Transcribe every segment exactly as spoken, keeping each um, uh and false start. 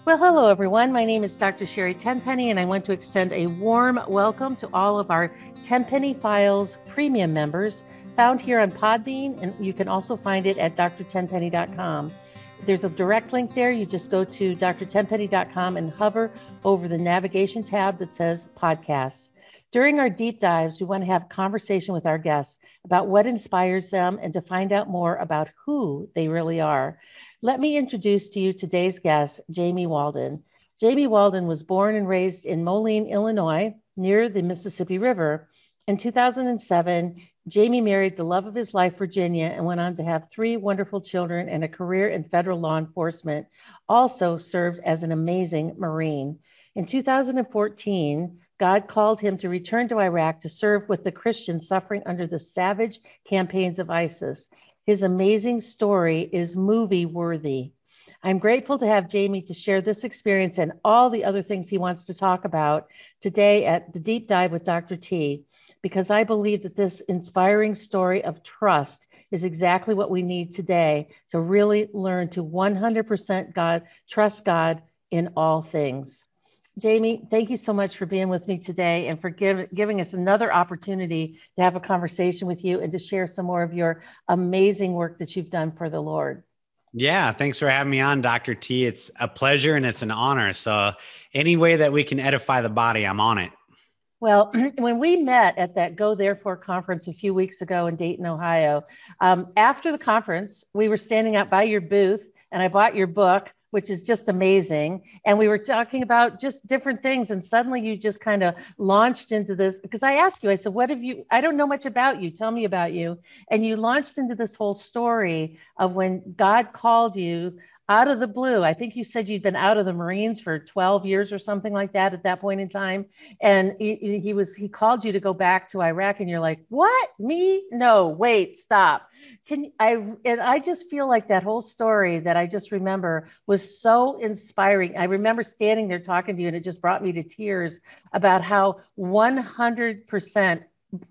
Well, hello, everyone. My name is Doctor Sherry Tenpenny, and I want to extend a warm welcome to all of our Tenpenny Files premium members found here on Podbean, and you can also find it at d r tenpenny dot com. There's a direct link there. You just go to d r tenpenny dot com and hover over the navigation tab that says podcasts. During our deep dives, we want to have a conversation with our guests about what inspires them and to find out more about who they really are. Let me introduce to you today's guest, Jamie Walden. Jamie Walden was born and raised in Moline, Illinois, near the Mississippi River. In two thousand seven, Jamie married the love of his life, Virginia, and went on to have three wonderful children and a career in federal law enforcement. Also served as an amazing Marine. In two thousand fourteen, God called him to return to Iraq to serve with the Christians suffering under the savage campaigns of ISIS. His amazing story is movie worthy. I'm grateful to have Jamie to share this experience and all the other things he wants to talk about today at the Deep Dive with Doctor T, because I believe that this inspiring story of trust is exactly what we need today to really learn to one hundred percent God, trust God in all things. Jamie, thank you so much for being with me today and for give, giving us another opportunity to have a conversation with you and to share some more of your amazing work that you've done for the Lord. Yeah, thanks for having me on, Doctor T. It's a pleasure and it's an honor. So any way that we can edify the body, I'm on it. Well, when we met at that Go Therefore conference a few weeks ago in Dayton, Ohio, um, after the conference, we were standing out by your booth and I bought your book, which is just amazing. And we were talking about just different things. And suddenly you just kind of launched into this, because I asked you, I said, what have you, I don't know much about you. Tell me about you. And you launched into this whole story of when God called you out of the blue. I think you said you'd been out of the Marines for twelve years or something like that at that point in time. And he, he was, he called you to go back to Iraq and you're like, what, me? No, wait, stop. Can I, and I just feel like that whole story that I just remember was so inspiring. I remember standing there talking to you and it just brought me to tears about how one hundred percent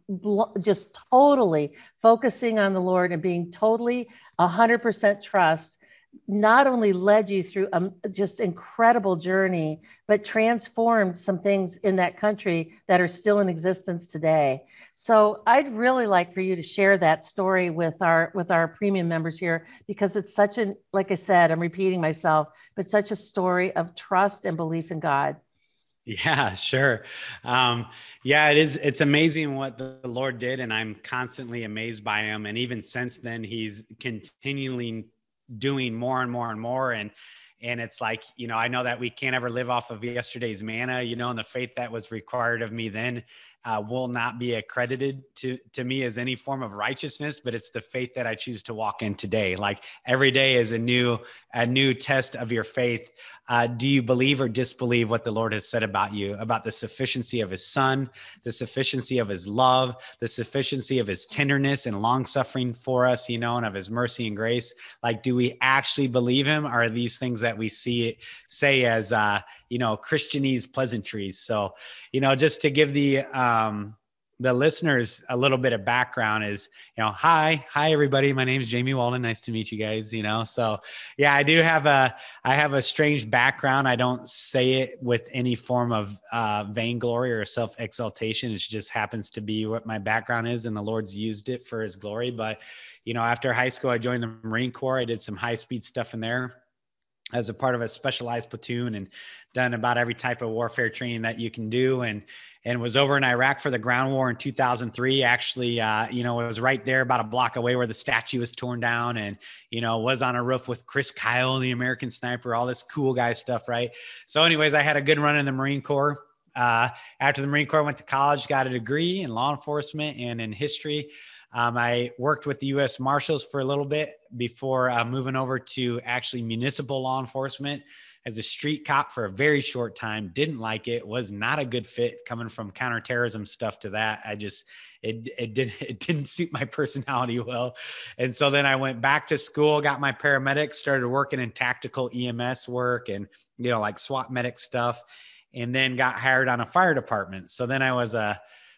just totally focusing on the Lord and being totally one hundred percent trust not only led you through a just incredible journey, but transformed some things in that country that are still in existence today. So I'd really like for you to share that story with our with our premium members here, because it's such an, like I said, I'm repeating myself, but such a story of trust and belief in God. Yeah, sure. Um, yeah, it is. It's amazing what the Lord did, and I'm constantly amazed by him. And even since then, he's continually doing more and more and more. And, and it's like, you know, I know that we can't ever live off of yesterday's manna, you know, and the faith that was required of me then uh, will not be accredited to, to me as any form of righteousness, but it's the faith that I choose to walk in today. Like every day is a new, a new test of your faith. Uh, do you believe or disbelieve what the Lord has said about you, about the sufficiency of his son, the sufficiency of his love, the sufficiency of his tenderness and long suffering for us, you know, and of his mercy and grace? Like, do we actually believe him? Or are these things that we see say as, uh, you know, Christianese pleasantries? So, you know, just to give the, um, the listeners a little bit of background is, you know, hi, hi, everybody. My name is Jamie Walden. Nice to meet you guys, you know? So yeah, I do have a, I have a strange background. I don't say it with any form of uh, vainglory or self-exaltation. It just happens to be what my background is, and the Lord's used it for his glory. But, you know, after high school, I joined the Marine Corps. I did some high speed stuff in there as a part of a specialized platoon and done about every type of warfare training that you can do. And, and was over in Iraq for the ground war in two thousand three. Actually, uh, you know, it was right there about a block away where the statue was torn down, and, you know, was on a roof with Chris Kyle, the American Sniper, all this cool guy stuff. Right. So anyways, I had a good run in the Marine Corps. Uh, after the Marine Corps, I went to college, got a degree in law enforcement and in history. Um, I worked with the U S Marshals for a little bit before uh, moving over to actually municipal law enforcement as a street cop for a very short time. Didn't like it, was not a good fit coming from counterterrorism stuff to that. I just, it, it didn't, it didn't suit my personality well. And so then I went back to school, got my paramedics, started working in tactical E M S work and, you know, like SWAT medic stuff, and then got hired on a fire department. So then I was a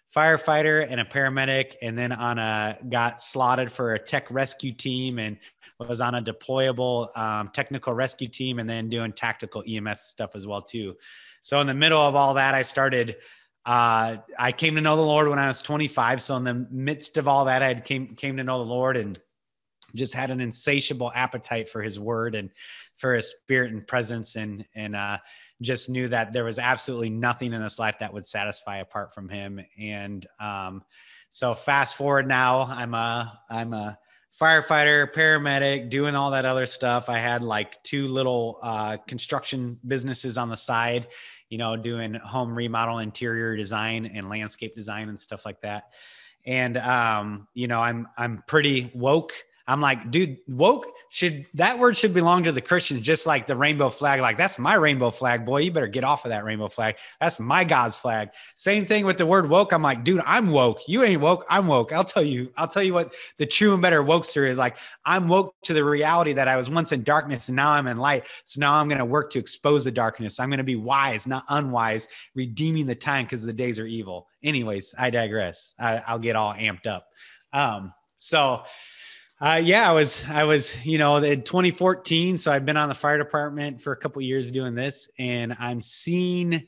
firefighter and a paramedic, and then on a got slotted for a tech rescue team, and was on a deployable um, technical rescue team, and then doing tactical E M S stuff as well too. So in the middle of all that, I started. Uh, I came to know the Lord when I was twenty-five. So in the midst of all that, I came came to know the Lord and just had an insatiable appetite for His Word and for His Spirit and presence, and and uh, just knew that there was absolutely nothing in this life that would satisfy apart from Him. And um, so fast forward now, I'm a I'm a firefighter, paramedic, doing all that other stuff. I had like two little uh, construction businesses on the side, you know, doing home remodel, interior design, and landscape design and stuff like that. And um, you know, I'm I'm pretty woke. I'm like, dude, woke should, that word should belong to the Christians, just like the rainbow flag. Like, that's my rainbow flag, boy. You better get off of that rainbow flag. That's my God's flag. Same thing with the word woke. I'm like, dude, I'm woke. You ain't woke. I'm woke. I'll tell you, I'll tell you what the true and better wokester is. Like, I'm woke to the reality that I was once in darkness and now I'm in light. So now I'm going to work to expose the darkness. I'm going to be wise, not unwise, redeeming the time because the days are evil. Anyways, I digress. I, I'll get all amped up. Um, so Uh, yeah, I was, I was, you know, in twenty fourteen. So I've been on the fire department for a couple of years doing this, and I'm seeing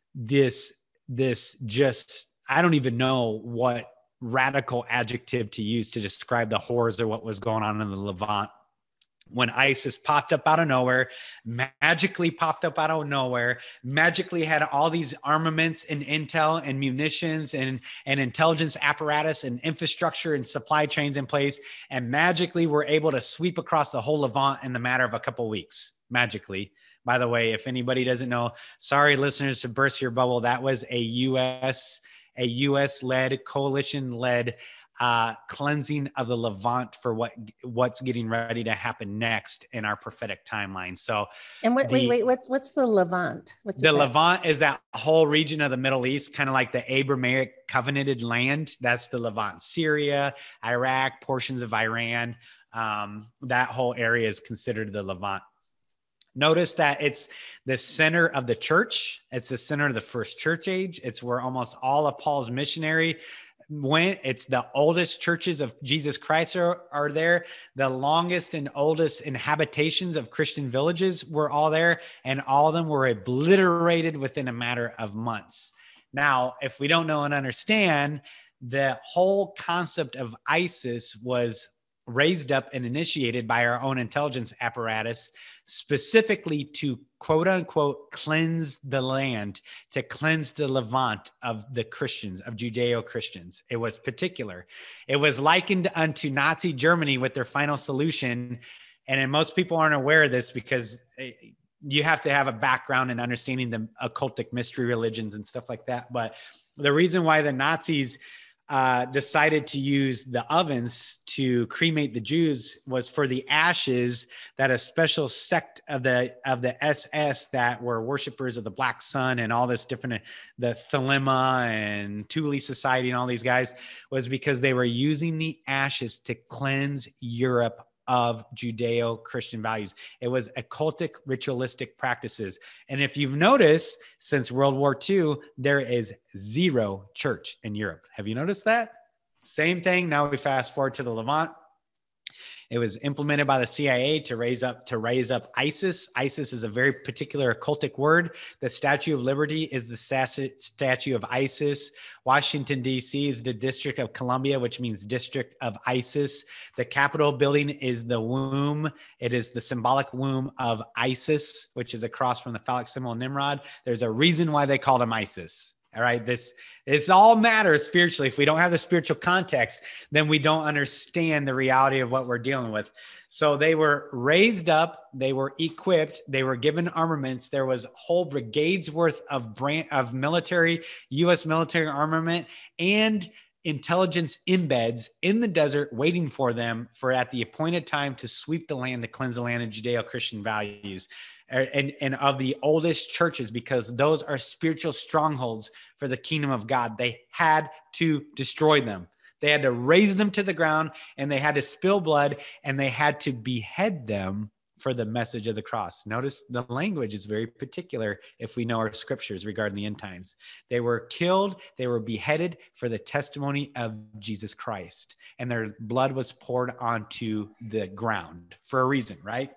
this, this just, I don't even know what radical adjective to use to describe the horrors of what was going on in the Levant. When ISIS popped up out of nowhere, magically popped up out of nowhere, magically had all these armaments and intel and munitions and, and intelligence apparatus and infrastructure and supply chains in place, and magically were able to sweep across the whole Levant in the matter of a couple of weeks. Magically. By the way, if anybody doesn't know, sorry, listeners, to burst your bubble, that was a U S, a U S-led, coalition-led Uh, cleansing of the Levant for what what's getting ready to happen next in our prophetic timeline. So, and wait, the, wait, wait, what's what's the Levant? What the that? Levant is that whole region of the Middle East, kind of like the Abrahamic covenanted land. That's the Levant. Syria, Iraq, portions of Iran. Um, that whole area is considered the Levant. Notice that it's the center of the church. It's the center of the first church age. It's where almost all of Paul's missionary went. It's the oldest churches of Jesus Christ are, are there. The longest and oldest inhabitations of Christian villages were all there, and all of them were obliterated within a matter of months. Now, if we don't know and understand, the whole concept of ISIS was raised up and initiated by our own intelligence apparatus, specifically to quote unquote cleanse the land, to cleanse the Levant of the Christians, of Judeo-Christians. It was particular. It was likened unto Nazi Germany with their final solution. And then most people aren't aware of this because you have to have a background in understanding the occultic mystery religions and stuff like that. But the reason why the Nazis Uh, decided to use the ovens to cremate the Jews was for the ashes that a special sect of the of the S S that were worshipers of the Black Sun and all this different, the Thelema and Thule Society and all these guys, was because they were using the ashes to cleanse Europe of Judeo-Christian values. It was occultic, ritualistic practices. And if you've noticed, since World War Two, there is zero church in Europe. Have you noticed that? Same thing. Now we fast forward to the Levant. It was implemented by the C I A to raise up to raise up ISIS. ISIS is a very particular occultic word. The Statue of Liberty is the statue of ISIS. Washington, D C is the District of Columbia, which means District of ISIS. The Capitol building is the womb. It is the symbolic womb of Isis, which is across from the phallic symbol of Nimrod. There's a reason why they called him Isis. All right. This, it's all matters spiritually. If we don't have the spiritual context, then we don't understand the reality of what we're dealing with. So they were raised up, they were equipped, they were given armaments. There was whole brigades worth of brand of military, U S military armament and intelligence embeds in the desert waiting for them for at the appointed time to sweep the land, to cleanse the land of Judeo-Christian values. And, and of the oldest churches, because those are spiritual strongholds for the kingdom of God. They had to destroy them. They had to raise them to the ground, and they had to spill blood, and they had to behead them for the message of the cross. Notice the language is very particular if we know our scriptures regarding the end times. They were killed, they were beheaded for the testimony of Jesus Christ, and their blood was poured onto the ground for a reason, right?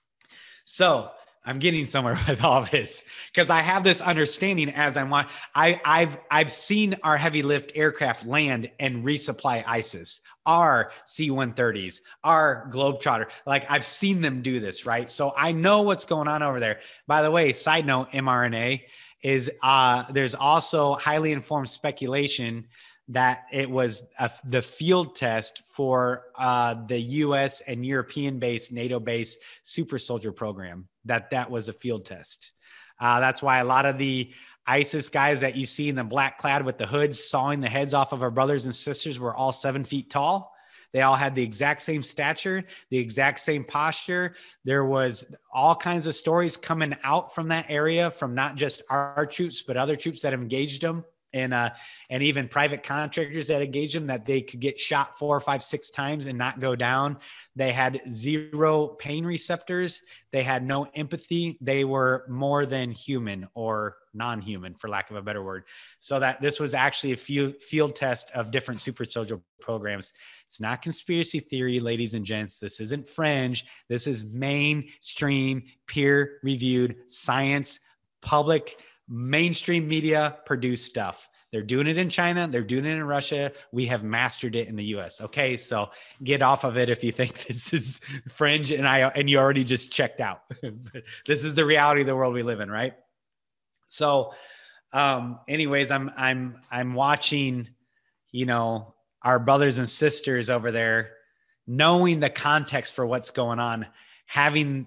So I'm getting somewhere with all this because I have this understanding as I'm watching. I, I've I've seen our heavy lift aircraft land and resupply ISIS, our C one thirties, our Globetrotter. Like I've seen them do this, right? So I know what's going on over there. By the way, side note, mRNA is uh, there's also highly informed speculation that it was a, the field test for uh, the U S and European-based, NATO-based super soldier program, that that was a field test. Uh, that's why a lot of the ISIS guys that you see in the black clad with the hoods sawing the heads off of our brothers and sisters were all seven feet tall. They all had the exact same stature, the exact same posture. There was all kinds of stories coming out from that area from not just our troops, but other troops that engaged them. And uh, and even private contractors that engaged them, that they could get shot four or five, six times and not go down. They had zero pain receptors. They had no empathy. They were more than human or non-human, for lack of a better word. So that this was actually a field, field test of different super soldier programs. It's not conspiracy theory, ladies and gents. This isn't fringe. This is mainstream, peer-reviewed science, public mainstream media produced stuff. They're doing it in China. They're doing it in Russia. We have mastered it in the U S. Okay. So get off of it if you think this is fringe and I, and you already just checked out. This is the reality of the world we live in. Right. So, um, anyways, I'm, I'm, I'm watching, you know, our brothers and sisters over there, knowing the context for what's going on, having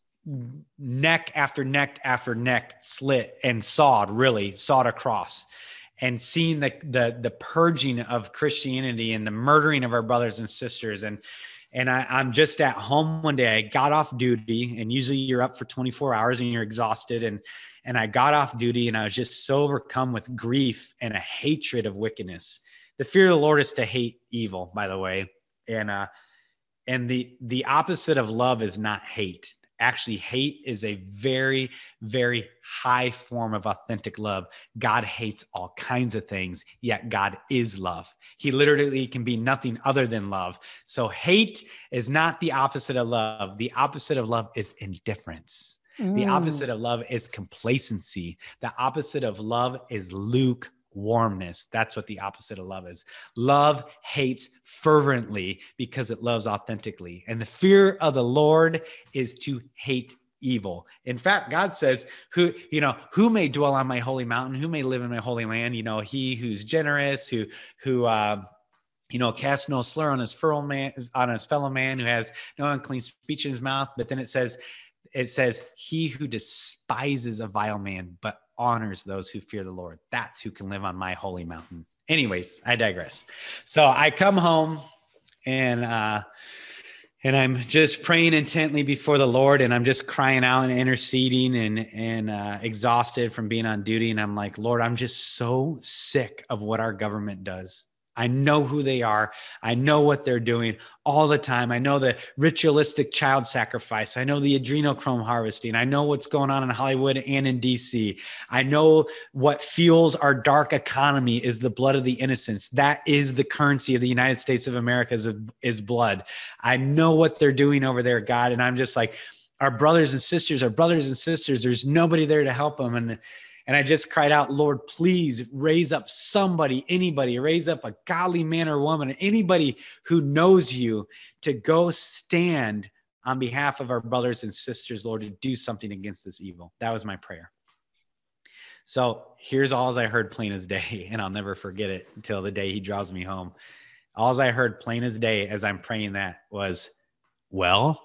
neck after neck after neck slit and sawed, really sawed across, and seeing the, the, the purging of Christianity and the murdering of our brothers and sisters. And, and I, I'm just at home one day. I got off duty, and usually you're up for twenty-four hours and you're exhausted. And, and I got off duty, and I was just so overcome with grief and a hatred of wickedness. The fear of the Lord is to hate evil, by the way. And, uh, and the, the opposite of love is not hate. Actually, hate is a very, very high form of authentic love. God hates all kinds of things, yet God is love. He literally can be nothing other than love. So hate is not the opposite of love. The opposite of love is indifference. Mm. The opposite of love is complacency. The opposite of love is lukewarmness. Warmness. That's what the opposite of love is. Love hates fervently because it loves authentically. And the fear of the Lord is to hate evil. In fact, God says, who, you know, who may dwell on my holy mountain? Who may live in my holy land? You know, he who's generous, who, who, uh, you know, casts no slur on his fellow man, on his fellow man, who has no unclean speech in his mouth. But then it says, it says, he who despises a vile man, but honors those who fear the Lord. That's who can live on my holy mountain. Anyways, I digress. So I come home and, uh, and I'm just praying intently before the Lord, and I'm just crying out and interceding and, and, uh, exhausted from being on duty. And I'm like, Lord, I'm just so sick of what our government does. I know who they are. I know what they're doing all the time. I know the ritualistic child sacrifice. I know the adrenochrome harvesting. I know what's going on in Hollywood and in D C. I know what fuels our dark economy is the blood of the innocents. That is the currency of the United States of America is, is blood. I know what they're doing over there, God. And I'm just like, our brothers and sisters, our brothers and sisters, there's nobody there to help them. And And I just cried out, Lord, please raise up somebody, anybody, raise up a godly man or woman, anybody who knows you to go stand on behalf of our brothers and sisters, Lord, to do something against this evil. That was my prayer. So here's all I heard plain as day, and I'll never forget it until the day he draws me home. All I heard plain as day as I'm praying that was, well,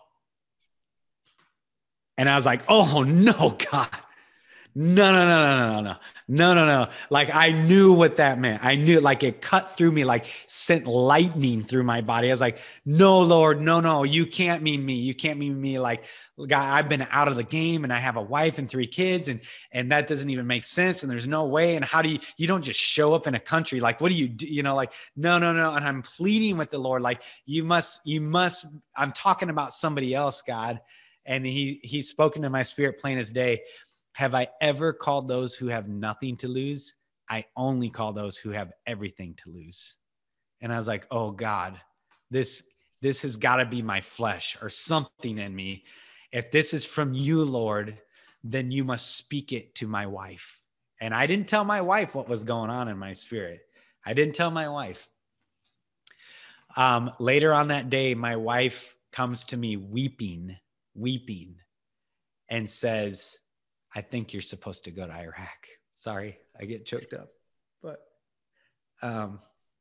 and I was like, oh no, God. No, no, no, no, no, no, no, no, no. Like I knew what that meant. I knew, like it cut through me, like sent lightning through my body. I was like, no, Lord, no, no, you can't mean me. You can't mean me. Like, God, I've been out of the game and I have a wife and three kids and, and that doesn't even make sense. And there's no way. And how do you, you don't just show up in a country. Like, what do you do? You know, like, no, no, no. And I'm pleading with the Lord. Like you must, you must, I'm talking about somebody else, God. And he, he's spoken to my spirit plain as day. Have I ever called those who have nothing to lose? I only call those who have everything to lose. And I was like, oh God, this, this has got to be my flesh or something in me. If this is from you, Lord, then you must speak it to my wife. And I didn't tell my wife what was going on in my spirit. I didn't tell my wife. Um, later on that day, my wife comes to me weeping, weeping, and says, I think you're supposed to go to Iraq. Sorry, I get choked up. But, um,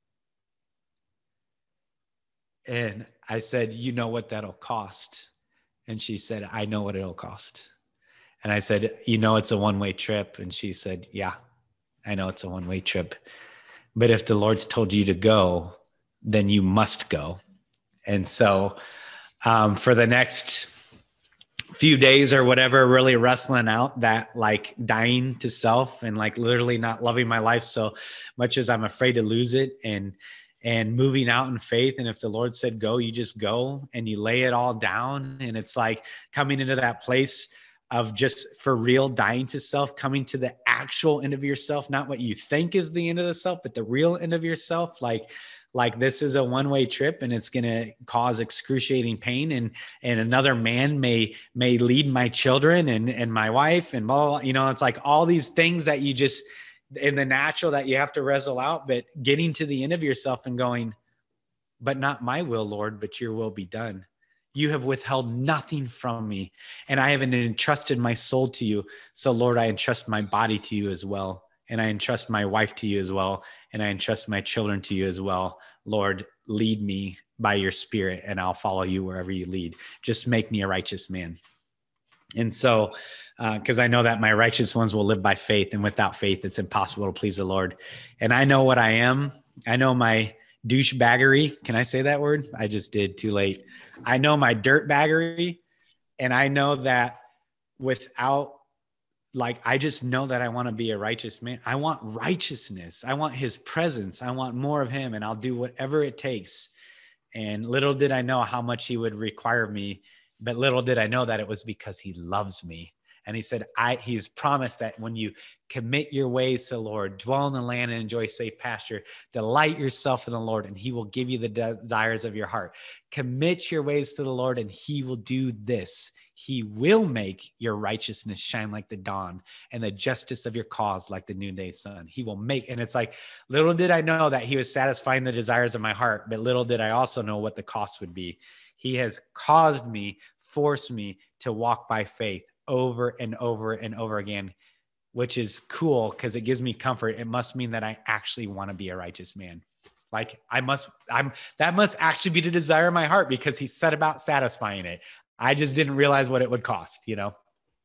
and I said, you know what that'll cost? And she said, I know what it'll cost. And I said, you know, it's a one-way trip. And she said, yeah, I know it's a one-way trip. But if the Lord's told you to go, then you must go. And so um, for the next few days or whatever, really wrestling out that like dying to self and like literally not loving my life so much as I'm afraid to lose it, and and moving out in faith. And if the Lord said go, you just go and you lay it all down. And it's like coming into that place of just for real dying to self, coming to the actual end of yourself, not what you think is the end of the self, but the real end of yourself. Like, like this is a one-way trip and it's going to cause excruciating pain. And, and another man may, may lead my children and, and my wife and blah, blah, blah. You know, it's like all these things that you just, in the natural that you have to wrestle out, but getting to the end of yourself and going, but not my will, Lord, but your will be done. You have withheld nothing from me, and I haven't entrusted my soul to you. So Lord, I entrust my body to you as well. And I entrust my wife to you as well. And I entrust my children to you as well. Lord, lead me by your spirit and I'll follow you wherever you lead. Just make me a righteous man. And so, uh, cause I know that my righteous ones will live by faith, and without faith, it's impossible to please the Lord. And I know what I am. I know my douchebaggery. Can I say that word? I just did, too late. I know my dirtbaggery, and I know that without, like, I just know that I want to be a righteous man. I want righteousness. I want his presence. I want more of him, and I'll do whatever it takes. And little did I know how much he would require me, but little did I know that it was because he loves me. And he said, I, he's promised that when you commit your ways to the Lord, dwell in the land and enjoy safe pasture, delight yourself in the Lord, and he will give you the desires of your heart. Commit your ways to the Lord, and he will do this. He will make your righteousness shine like the dawn, and the justice of your cause like the noonday sun. He will make, and it's like, little did I know that he was satisfying the desires of my heart, but little did I also know what the cost would be. He has caused me, forced me to walk by faith over and over and over again, which is cool because it gives me comfort. It must mean that I actually want to be a righteous man. Like I must, I'm, that must actually be the desire of my heart, because he set about satisfying it. I just didn't realize what it would cost, you know?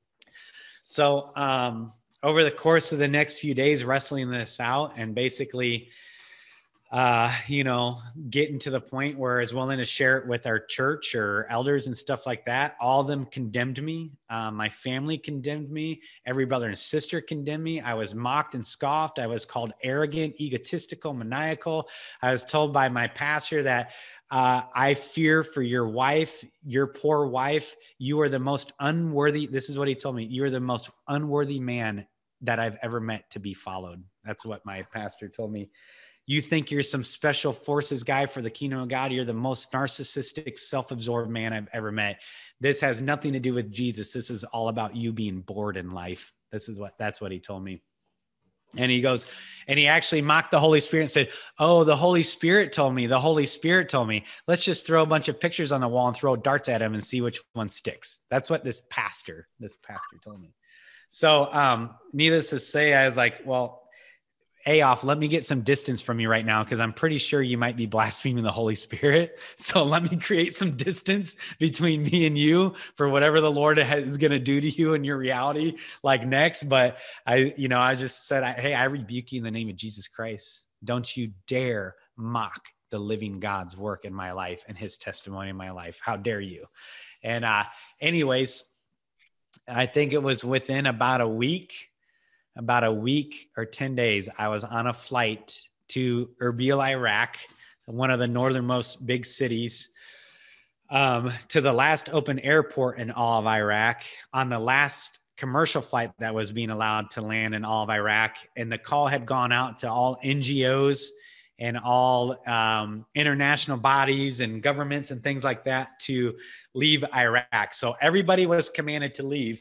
So, um, over the course of the next few days, wrestling this out and basically, uh, you know, getting to the point where I was willing to share it with our church or elders and stuff like that. All of them condemned me. Uh, my family condemned me. Every brother and sister condemned me. I was mocked and scoffed. I was called arrogant, egotistical, maniacal. I was told by my pastor that uh, I fear for your wife, your poor wife. You are the most unworthy. This is what he told me. You are the most unworthy man that I've ever met to be followed. That's what my pastor told me. You think you're some special forces guy for the kingdom of God. You're the most narcissistic, self-absorbed man I've ever met. This has nothing to do with Jesus. This is all about you being bored in life. This is what, that's what he told me. And he goes, and he actually mocked the Holy Spirit and said, oh, the Holy Spirit told me, the Holy Spirit told me, let's just throw a bunch of pictures on the wall and throw darts at him and see which one sticks. That's what this pastor, this pastor told me. So um, needless to say, I was like, well, A off, let me get some distance from you right now, because I'm pretty sure you might be blaspheming the Holy Spirit. So let me create some distance between me and you for whatever the Lord is going to do to you in your reality, like next. But I, you know, I just said, hey, I rebuke you in the name of Jesus Christ. Don't you dare mock the living God's work in my life and his testimony in my life. How dare you? And uh, anyways, I think it was within about a week, about a week or ten days, I was on a flight to Erbil, Iraq, one of the northernmost big cities. um, to the last open airport in all of Iraq on the last commercial flight that was being allowed to land in all of Iraq. And the call had gone out to all N G Os and all um, international bodies and governments and things like that to leave Iraq. So everybody was commanded to leave.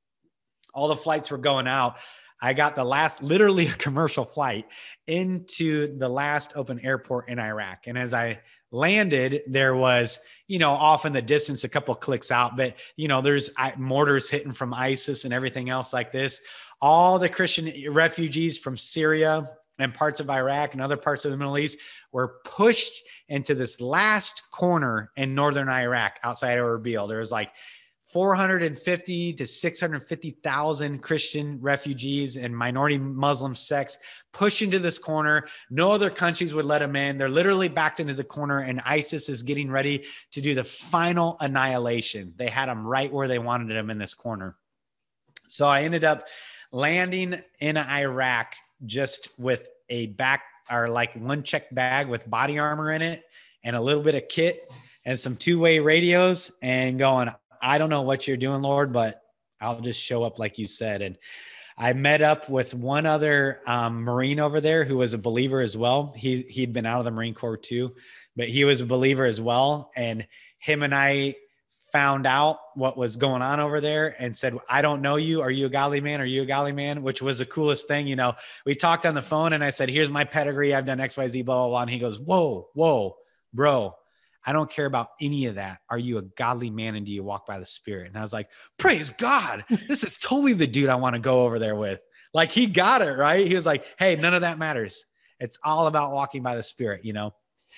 All the flights were going out. I got the last, literally a commercial flight into the last open airport in Iraq. And as I landed, there was, you know, off in the distance, a couple of clicks out, but, you know, there's mortars hitting from ISIS and everything else like this. All the Christian refugees from Syria and parts of Iraq and other parts of the Middle East were pushed into this last corner in northern Iraq outside of Erbil. There was like four hundred fifty to six hundred fifty thousand Christian refugees and minority Muslim sects pushed into this corner. No other countries would let them in. They're literally backed into the corner, and ISIS is getting ready to do the final annihilation. They had them right where they wanted them, in this corner. So I ended up landing in Iraq just with a back or like one check bag with body armor in it and a little bit of kit and some two-way radios, and going, I don't know what you're doing, Lord, but I'll just show up like you said. And I met up with one other um, Marine over there who was a believer as well. He, he'd been out of the Marine Corps too, but he was a believer as well. And him and I found out what was going on over there and said, I don't know you. Are you a godly man? Are you a godly man? Which was the coolest thing. You know, we talked on the phone and I said, here's my pedigree. I've done X, Y, Z, blah, blah, blah. And he goes, whoa, whoa, bro, I don't care about any of that. Are you a godly man and do you walk by the Spirit? And I was like, praise God. This is totally the dude I want to go over there with. Like, he got it, right? He was like, hey, none of that matters. It's all about walking by the Spirit, you know?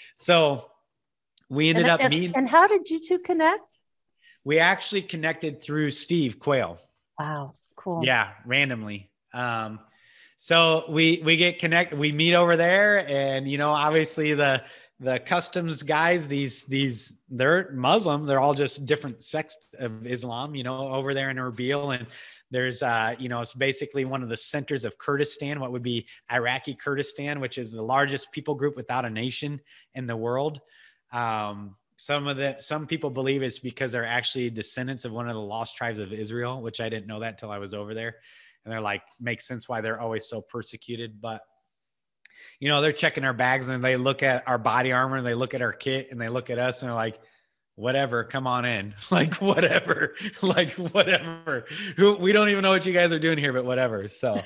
So we ended and, up and, meeting. And how did you two connect? We actually connected through Steve Quayle. Wow. Cool. Yeah. Randomly. Um, so we, we get connected, we meet over there, and, you know, obviously the, the customs guys, these, these, they're Muslim. They're all just different sects of Islam, you know, over there in Erbil. And there's, uh, you know, it's basically one of the centers of Kurdistan, what would be Iraqi Kurdistan, which is the largest people group without a nation in the world. Um, Some of the, some people believe it's because they're actually descendants of one of the lost tribes of Israel, which I didn't know that till I was over there. And they're like, makes sense why they're always so persecuted. But, you know, they're checking our bags and they look at our body armor and they look at our kit and they look at us and they're like, whatever, come on in. Like, whatever, like, whatever. Who, we don't even know what you guys are doing here, but whatever. So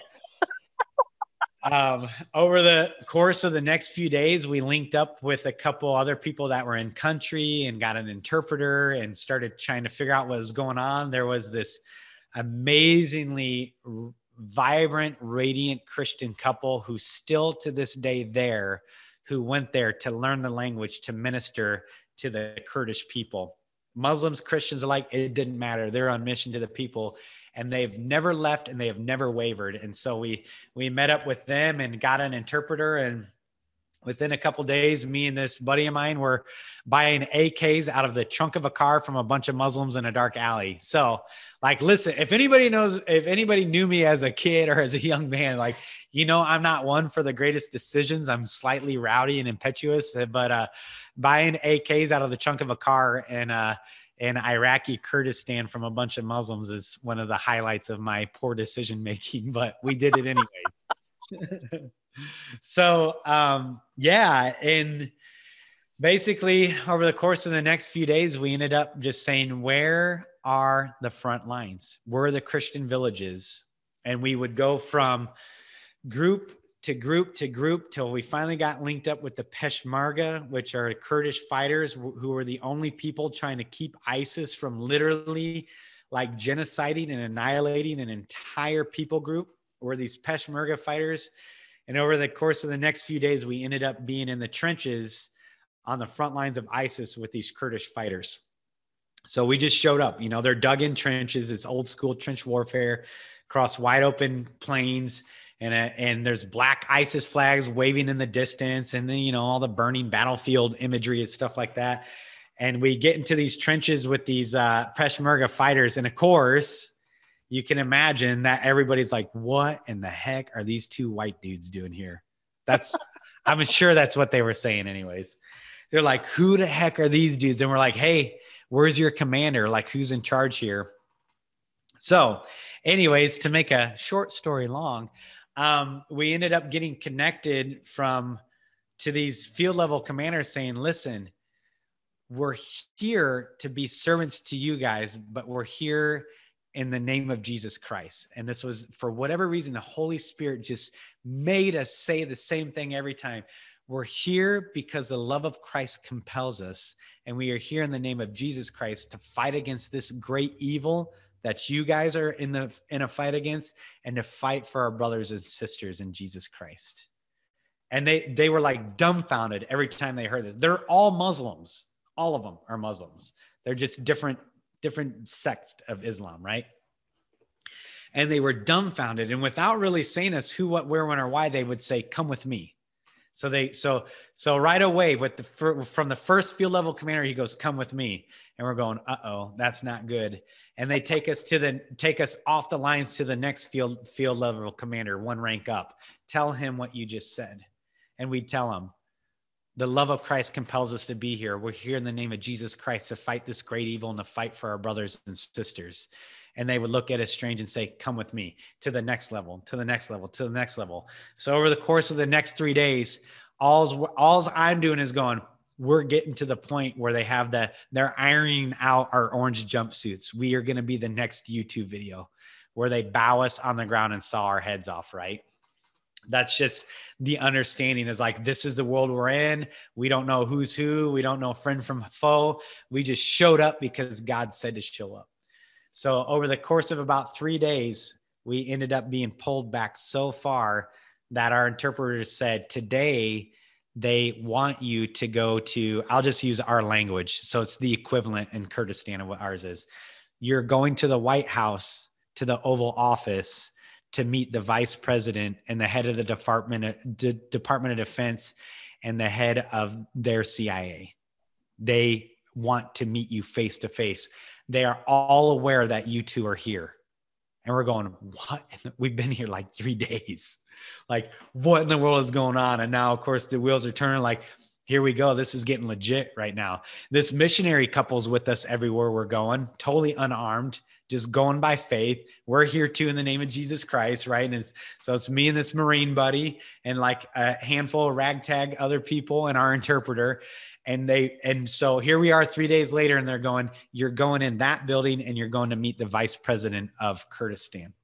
Um, over the course of the next few days, we linked up with a couple other people that were in country and got an interpreter and started trying to figure out what was going on. There was this amazingly r- vibrant, radiant Christian couple who still to this day there, who went there to learn the language, to minister to the Kurdish people. Muslims, Christians alike, it didn't matter. They're on mission to the people. And they've never left and they have never wavered. And so we, we met up with them and got an interpreter. And within a couple of days, me and this buddy of mine were buying A Ks out of the trunk of a car from a bunch of Muslims in a dark alley. So like, listen, if anybody knows, if anybody knew me as a kid or as a young man, like, you know, I'm not one for the greatest decisions. I'm slightly rowdy and impetuous, but uh, buying A Ks out of the trunk of a car and, uh, in Iraqi Kurdistan from a bunch of Muslims is one of the highlights of my poor decision making, but we did it anyway. So, um, yeah. And basically over the course of the next few days, we ended up just saying, where are the front lines? Where are the Christian villages? And we would go from group to group to group till we finally got linked up with the Peshmerga, which are Kurdish fighters who were the only people trying to keep ISIS from literally like genociding and annihilating an entire people group, were these Peshmerga fighters. And over the course of the next few days, we ended up being in the trenches on the front lines of ISIS with these Kurdish fighters. So we just showed up, you know, they're dug in trenches. It's old school trench warfare across wide open plains. And, uh, and there's black ISIS flags waving in the distance. And then, you know, all the burning battlefield imagery and stuff like that. And we get into these trenches with these uh, Peshmerga fighters. And of course, you can imagine that everybody's like, what in the heck are these two white dudes doing here? That's, I'm sure that's what they were saying anyways. They're like, who the heck are these dudes? And we're like, hey, Where's your commander? Like, who's in charge here? So anyways, to make a short story long, um, we ended up getting connected from to these field level commanders saying, listen, we're here to be servants to you guys, but we're here in the name of Jesus Christ. And this was, for whatever reason, the Holy Spirit just made us say the same thing every time. We're here because the love of Christ compels us. And we are here in the name of Jesus Christ to fight against this great evil that you guys are in the, in a fight against, and to fight for our brothers and sisters in Jesus Christ. And they, they were like dumbfounded every time they heard this. They're all Muslims. All of them are Muslims. They're just different, different sects of Islam, right? And they were dumbfounded. And without really saying us who, what, where, when, or why, they would say, come with me. So they, so, so right away with the, from the first field level commander, he goes, come with me. And we're going, uh-oh, that's not good. And they take us to the, take us off the lines to the next field, field level commander, one rank up. Tell him what you just said. And we tell him, the love of Christ compels us to be here. We're here in the name of Jesus Christ to fight this great evil and to fight for our brothers and sisters. And they would look at us strange and say, come with me to the next level, to the next level, to the next level. So over the course of the next three days, all's, all's I'm doing is going, we're getting to the point where they have the, they're ironing out our orange jumpsuits. We are going to be the next YouTube video where they bow us on the ground and saw our heads off, right? That's just the understanding, is like, this is the world we're in. We don't know who's who. We don't know friend from foe. We just showed up because God said to show up. So over the course of about three days, we ended up being pulled back so far that our interpreter said, today they want you to go to, I'll just use our language. So it's the equivalent in Kurdistan of what ours is. You're going to the White House, to the Oval Office, to meet the vice president and the head of the Department of, D- Department of Defense and the head of their C I A. They want to meet you face to face. They are all aware that you two are here. And we're going, what? We've been here like three days. Like, what in the world is going on? And now, of course, the wheels are turning. Like, here we go. This is getting legit right now. This missionary couple's with us everywhere we're going, totally unarmed, just going by faith. We're here too in the name of Jesus Christ, right? And it's, so it's me and this Marine buddy and like a handful of ragtag other people and our interpreter. And they, and so here we are three days later, and they're going, you're going in that building and you're going to meet the vice president of Kurdistan.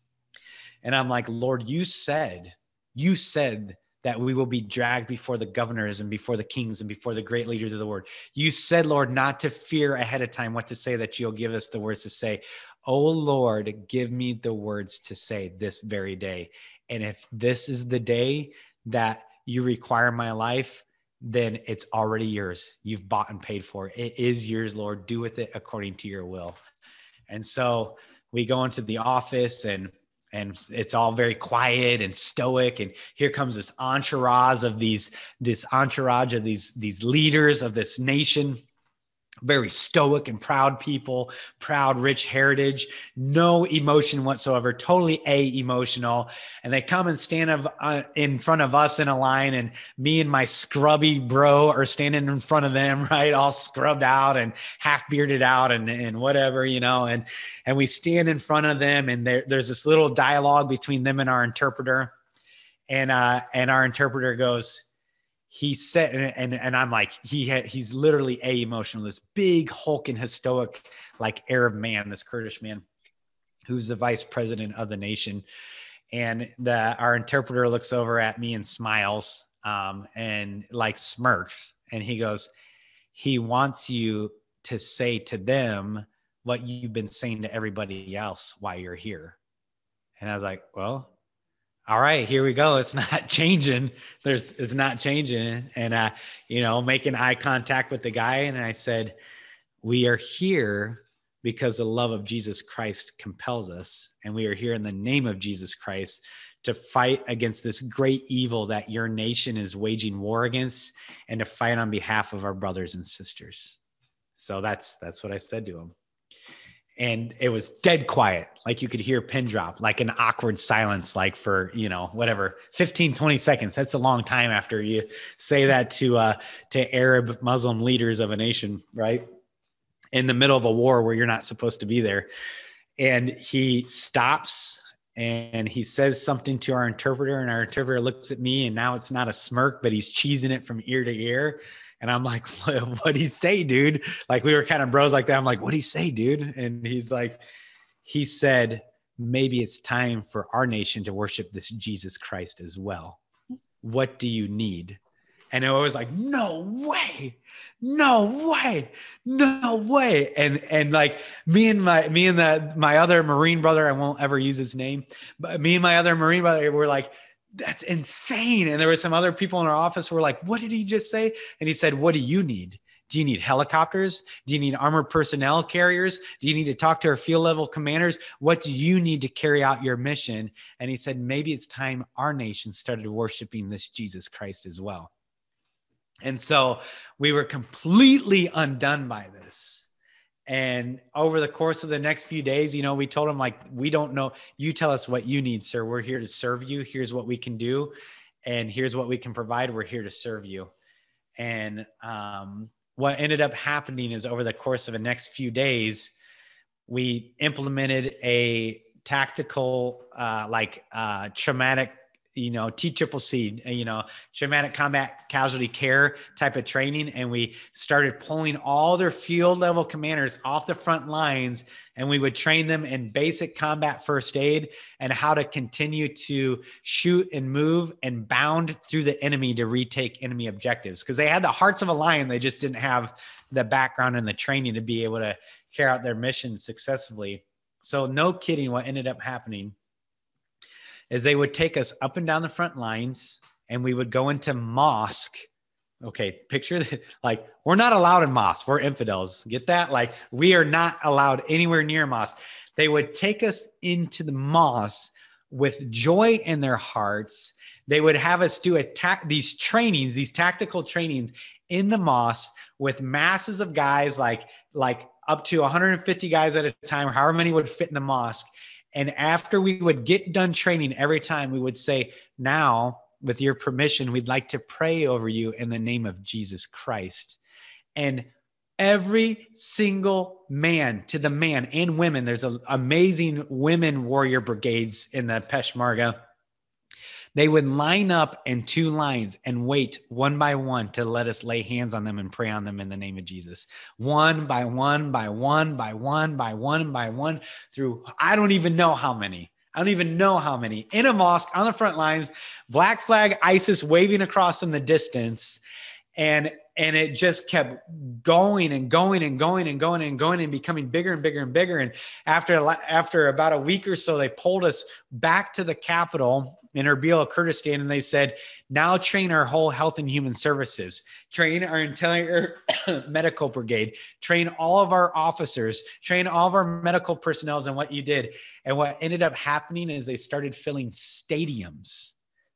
And I'm like, Lord, you said, you said that we will be dragged before the governors and before the kings and before the great leaders of the world. You said, Lord, not to fear ahead of time what to say, that you'll give us the words to say. Oh Lord, give me the words to say this very day. And if this is the day that you require my life, then it's already yours. You've bought and paid for it. It is yours, Lord. Do with it according to your will. And so we go into the office, and and it's all very quiet and stoic. And here comes this entourage of these, this entourage of these, these leaders of this nation, very stoic and proud people, proud, rich heritage, no emotion whatsoever, totally a-emotional. And they come and stand of, uh, in front of us in a line, and me and my scrubby bro are standing in front of them, right? All scrubbed out and half bearded out and, and whatever, you know, and, and we stand in front of them, and there, there's this little dialogue between them and our interpreter. And, uh, and our interpreter goes, he said, and, and, and I'm like, he had, he's literally a emotional, this big hulking, stoic, like Arab man, this Kurdish man, who's the vice president of the nation. And the, our interpreter looks over at me and smiles, um, and like smirks. And he goes, he wants you to say to them what you've been saying to everybody else while you're here. And I was like, well, all right, here we go. It's not changing. There's, it's not changing. And, uh, you know, making eye contact with the guy. And I said, we are here because the love of Jesus Christ compels us. And we are here in the name of Jesus Christ to fight against this great evil that your nation is waging war against, and to fight on behalf of our brothers and sisters. So that's, that's what I said to him. And it was dead quiet. Like you could hear a pin drop, like an awkward silence, like for, you know, whatever, fifteen, twenty seconds. That's a long time after you say that to, uh, to Arab Muslim leaders of a nation. Right. in the middle of a war where you're not supposed to be there. And he stops and he says something to our interpreter, and our interpreter looks at me, and now it's not a smirk, but he's cheesing it from ear to ear. And I'm like, what, what'd he say, dude? Like, we were kind of bros like that. I'm like, what'd he say, dude? And he's like, he said, maybe it's time for our nation to worship this Jesus Christ as well. What do you need? And I was like, no way, no way, no way. And, and like me and my, me and the, my other Marine brother, I won't ever use his name, but me and my other Marine brother were like, that's insane. And there were some other people in our office who were like, what did he just say? And he said, what do you need? Do you need helicopters? Do you need armored personnel carriers? Do you need to talk to our field level commanders? What do you need to carry out your mission? And he said, maybe it's time our nation started worshiping this Jesus Christ as well. And so we were completely undone by this. And over the course of the next few days, you know, we told him, like, we don't know. You tell us what you need, sir. We're here to serve you. Here's what we can do. And here's what we can provide. We're here to serve you. And um, what ended up happening is over the course of the next few days, we implemented a tactical, uh, like uh, traumatic, you know, T C C C, you know, traumatic combat casualty care type of training. And we started pulling all their field level commanders off the front lines, and we would train them in basic combat first aid and how to continue to shoot and move and bound through the enemy to retake enemy objectives. Because they had the hearts of a lion. They just didn't have the background and the training to be able to carry out their mission successfully. So no kidding, what ended up happening is they would take us up and down the front lines, and we would go into mosque. Okay, picture that. Like, we're not allowed in mosque. We're infidels. Get that? Like, we are not allowed anywhere near mosque. They would take us into the mosque with joy in their hearts. They would have us do attack these trainings, these tactical trainings in the mosque with masses of guys, like, like up to one hundred fifty guys at a time, or however many would fit in the mosque. And after we would get done training, every time we would say, now, with your permission, we'd like to pray over you in the name of Jesus Christ. And every single man, to the man and women, there's an amazing women warrior brigades in the Peshmerga. They would line up in two lines and wait one by one to let us lay hands on them and pray on them in the name of Jesus. One by one, by one, by one, by one, by one, through, I don't even know how many. I don't even know how many. In a mosque, on the front lines, black flag ISIS waving across in the distance. And, and it just kept going and going and going and going and going and becoming bigger and bigger and bigger. And after, after about a week or so, they pulled us back to the capital in Erbil, Kurdistan, and they said, now train our whole health and human services, train our entire medical brigade, train all of our officers, train all of our medical personnel in what you did. And what ended up happening is they started filling stadiums,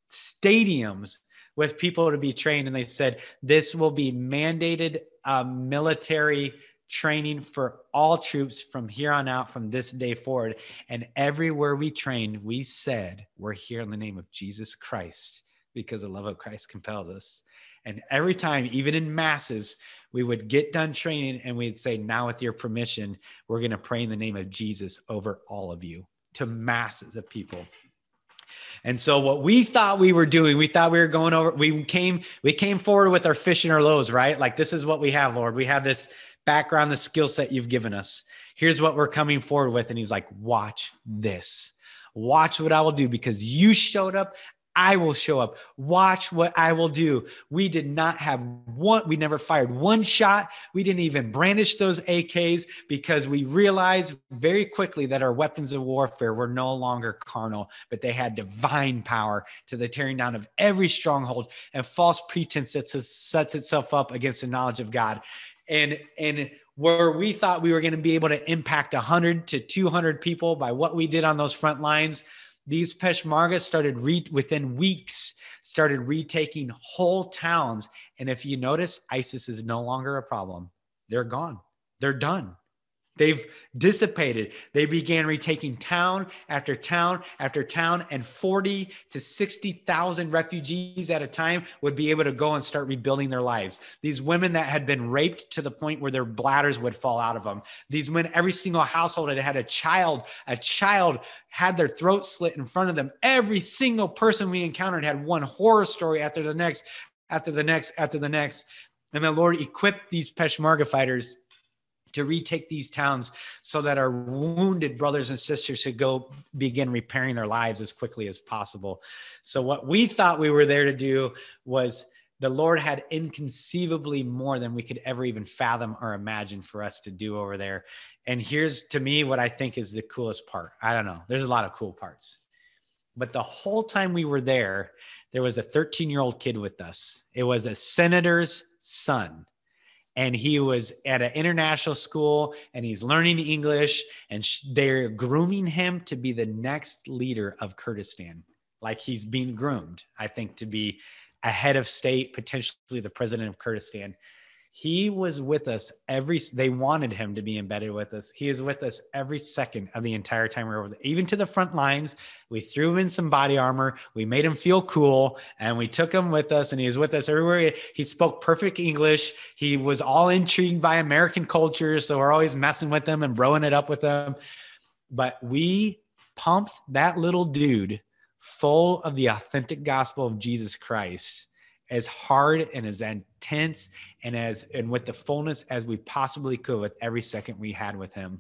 stadiums with people to be trained. And they said, this will be mandated uh, military training for all troops from here on out, from this day forward. And everywhere we trained, we said, we're here in the name of Jesus Christ, because the love of Christ compels us. And every time, even in masses, we would get done training and we'd say, now with your permission, we're going to pray in the name of Jesus over all of you, to masses of people. And so what we thought we were doing, we thought we were going over, we came, we came forward with our fish and our loaves, right? Like, this is what we have, Lord. We have this background, the skill set you've given us. Here's what we're coming forward with. And he's like, watch this. Watch what I will do, because you showed up. I will show up. Watch what I will do. We did not have one. We never fired one shot. We didn't even brandish those A Ks, because we realized very quickly that our weapons of warfare were no longer carnal, but they had divine power to the tearing down of every stronghold and false pretense that sets itself up against the knowledge of God. And, and where we thought we were going to be able to impact one hundred to two hundred people by what we did on those front lines, these Peshmergas started re- within weeks, started retaking whole towns. And if you notice, ISIS is no longer a problem. They're gone. They're done. They've dissipated. They began retaking town after town after town, and forty to sixty thousand refugees at a time would be able to go and start rebuilding their lives. These women that had been raped to the point where their bladders would fall out of them. These women, every single household that had a child, a child had their throat slit in front of them. Every single person we encountered had one horror story after the next, after the next, after the next. And the Lord equipped these Peshmerga fighters to retake these towns so that our wounded brothers and sisters could go begin repairing their lives as quickly as possible. So what we thought we were there to do was the Lord had inconceivably more than we could ever even fathom or imagine for us to do over there. And here's, to me, what I think is the coolest part. I don't know. There's a lot of cool parts. But the whole time we were there, there was a thirteen-year-old kid with us. It was a senator's son. And he was at an international school and he's learning English, and sh- they're grooming him to be the next leader of Kurdistan. Like, he's being groomed, I think, to be a head of state, potentially the president of Kurdistan. He was with us every, they wanted him to be embedded with us. He was with us every second of the entire time we were over there, even to the front lines. We threw him in some body armor. We made him feel cool, and we took him with us, and he was with us everywhere. He spoke perfect English. He was all intrigued by American culture. So we're always messing with them and broing it up with them. But we pumped that little dude full of the authentic gospel of Jesus Christ as hard and as intense and as and with the fullness as we possibly could with every second we had with him.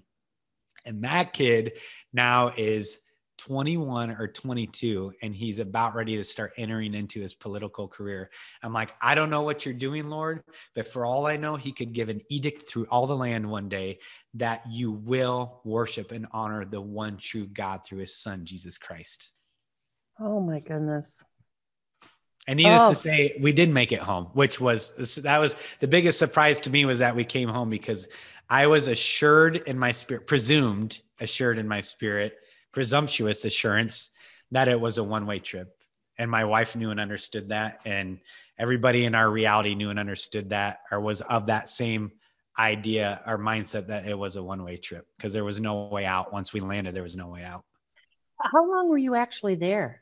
And that kid now is twenty-one or twenty-two, and he's about ready to start entering into his political career. I'm like, I don't know what you're doing, Lord, but for all I know, he could give an edict through all the land one day that you will worship and honor the one true God through his son, Jesus Christ. Oh my goodness. And needless oh. to say, we did make it home, which was, that was the biggest surprise to me, was that we came home, because I was assured in my spirit, presumed assured in my spirit, presumptuous assurance that it was a one-way trip. And my wife knew and understood that. And everybody in our reality knew and understood that, or was of that same idea or mindset that it was a one-way trip, because there was no way out. Once we landed, there was no way out. How long were you actually there?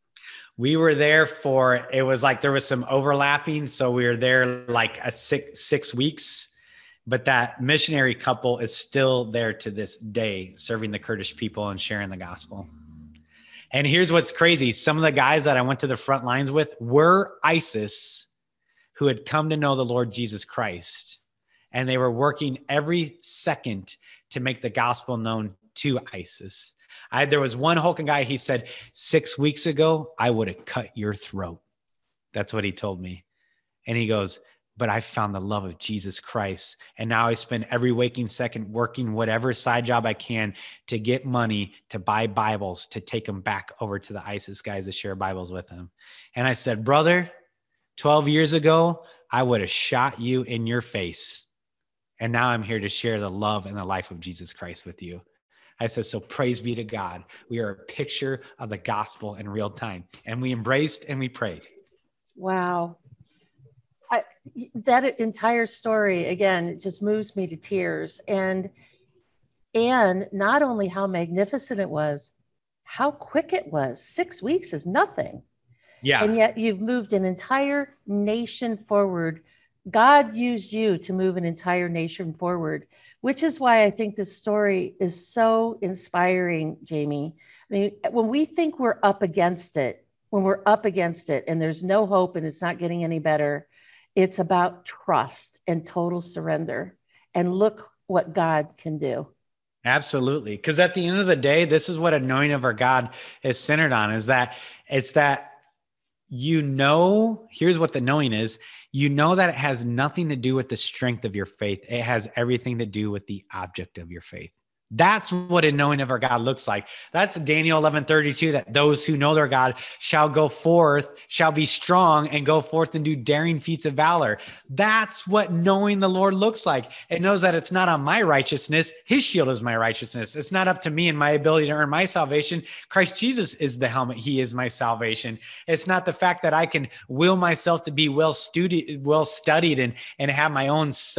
We were there for, it was like there was some overlapping. So we were there like a six, six weeks, but that missionary couple is still there to this day, serving the Kurdish people and sharing the gospel. And here's what's crazy. Some of the guys that I went to the front lines with were ISIS who had come to know the Lord Jesus Christ. And they were working every second to make the gospel known to ISIS. I, there was one Hulking guy, he said, six weeks ago, I would have cut your throat. That's what he told me. And he goes, but I found the love of Jesus Christ. And now I spend every waking second working whatever side job I can to get money to buy Bibles, to take them back over to the ISIS guys to share Bibles with them. And I said, brother, twelve years ago, I would have shot you in your face. And now I'm here to share the love and the life of Jesus Christ with you. I said, so praise be to God. We are a picture of the gospel in real time. And we embraced and we prayed. Wow. I, that entire story, again, it just moves me to tears. And, and not only how magnificent it was, how quick it was. Six weeks is nothing. Yeah. And yet you've moved an entire nation forward. God used you to move an entire nation forward, which is why I think this story is so inspiring, Jamie. I mean, when we think we're up against it, when we're up against it and there's no hope and it's not getting any better, it's about trust and total surrender. And look what God can do. Absolutely. Because at the end of the day, this is what anointing of our God is centered on, is that it's that, you know, here's what the knowing is. You know that it has nothing to do with the strength of your faith. It has everything to do with the object of your faith. That's what a knowing of our God looks like. That's Daniel eleven thirty-two, that those who know their God shall go forth, shall be strong and go forth and do daring feats of valor. That's what knowing the Lord looks like. It knows that it's not on my righteousness. His shield is my righteousness. It's not up to me and my ability to earn my salvation. Christ Jesus is the helmet. He is my salvation. It's not the fact that I can will myself to be well studied, well studied and, and have my own self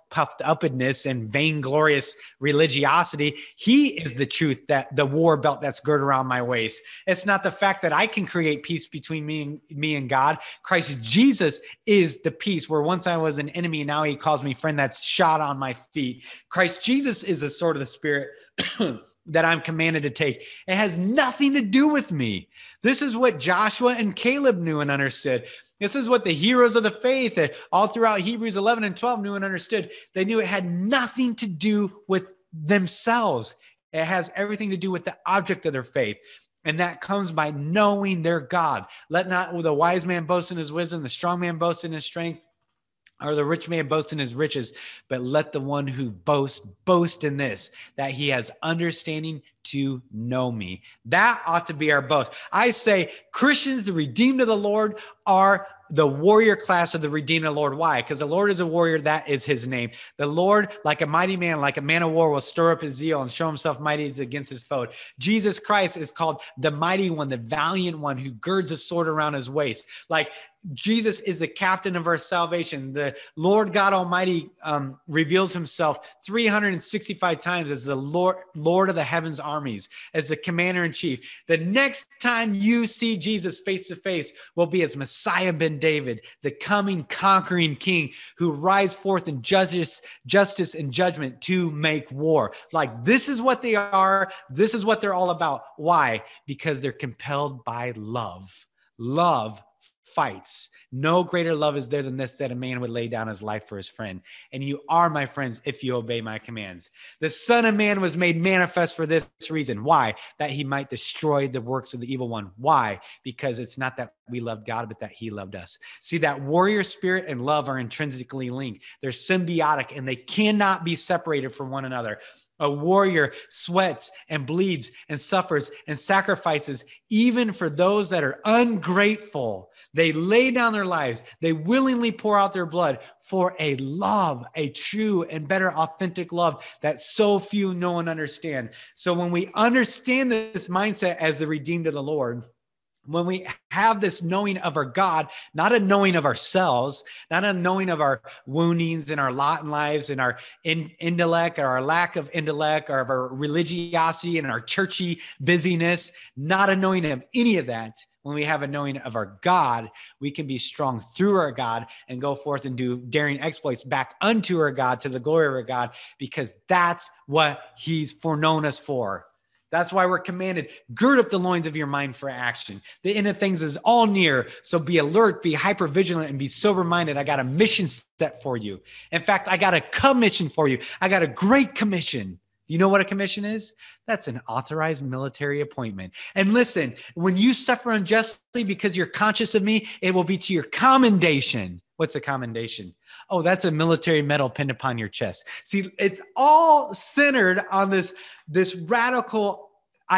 puffed upness and vainglorious religiosity. He is the truth, that the war belt that's girded around my waist. It's not the fact that I can create peace between me and me and God. Christ Jesus is the peace, where once I was an enemy, now he calls me friend. That's shod on my feet. Christ Jesus is the sword of the Spirit that I'm commanded to take. It has nothing to do with me. This is what Joshua and Caleb knew and understood. This is what the heroes of the faith all throughout Hebrews eleven and twelve knew and understood. They knew it had nothing to do with themselves. It has everything to do with the object of their faith. And that comes by knowing their God. Let not the wise man boast in his wisdom, the strong man boast in his strength, or the rich man boast in his riches, but let the one who boasts boast in this, that he has understanding to know me. That ought to be our boast. I say Christians, the redeemed of the Lord, are the warrior class of the redeemed of the Lord. Why? Because the Lord is a warrior. That is his name. The Lord, like a mighty man, like a man of war, will stir up his zeal and show himself mighty against his foe. Jesus Christ is called the mighty one, the valiant one who girds a sword around his waist. Like Jesus is the captain of our salvation. The Lord God Almighty um, reveals himself three hundred sixty-five times as the Lord, Lord of the heavens armies, as the commander in chief. The next time you see Jesus face to face will be as Messiah ben David, the coming conquering king who rides forth in justice, justice and judgment to make war. Like, this is what they are. This is what they're all about. Why? Because they're compelled by love. Love fights. No greater love is there than this, that a man would lay down his life for his friend. And you are my friends if you obey my commands. The Son of Man was made manifest for this reason. Why? That he might destroy the works of the evil one. Why? Because it's not that we loved God, but that he loved us. See, that warrior spirit and love are intrinsically linked. They're symbiotic and they cannot be separated from one another. A warrior sweats and bleeds and suffers and sacrifices even for those that are ungrateful. They lay down their lives. They willingly pour out their blood for a love, a true and better authentic love that so few know and understand. So when we understand this mindset as the redeemed of the Lord, when we have this knowing of our God, not a knowing of ourselves, not a knowing of our woundings and our lot in lives and our in, intellect or our lack of intellect or of our religiosity and our churchy busyness, not a knowing of any of that. When we have a knowing of our God, we can be strong through our God and go forth and do daring exploits back unto our God, to the glory of our God, because that's what he's foreknown us for. That's why we're commanded, gird up the loins of your mind for action. The end of things is all near. So be alert, be hyper vigilant, and be sober minded. I got a mission set for you. In fact, I got a commission for you. I got a great commission. You know what a commission is? That's an authorized military appointment. And listen, when you suffer unjustly because you're conscious of me, it will be to your commendation. What's a commendation? Oh, that's a military medal pinned upon your chest. See, it's all centered on this, this radical